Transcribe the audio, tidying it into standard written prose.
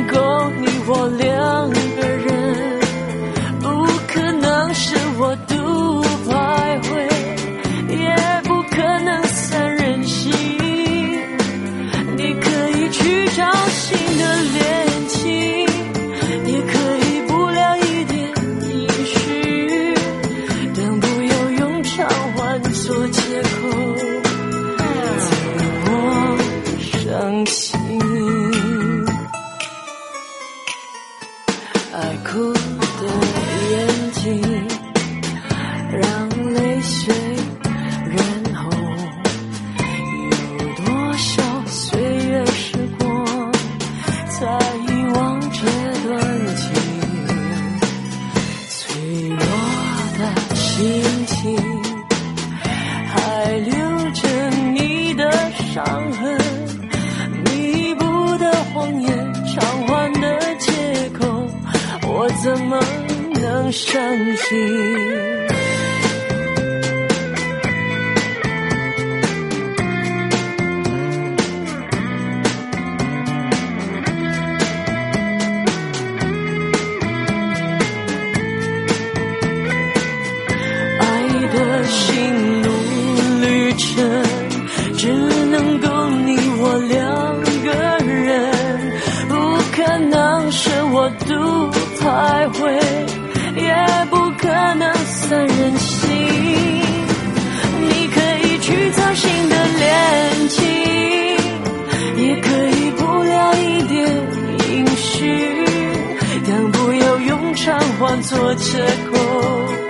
够你我两个人，不可能是我独徘徊，也不可能三人行。你可以去找新的恋情，也可以不聊一点音讯，但不要用偿还做借口在我伤心。爱哭的眼睛让泪水染红，有多少岁月时光才遗忘这段情，脆弱的心情还留着你的伤痕，弥补的谎言，偿还的借口，我怎么能相信？爱的心路旅程，只能够你我两个人，不可能是我独徘徊，也不可能三人行。你可以去找新的恋情，也可以不聊一点音讯，但不要用偿还做借口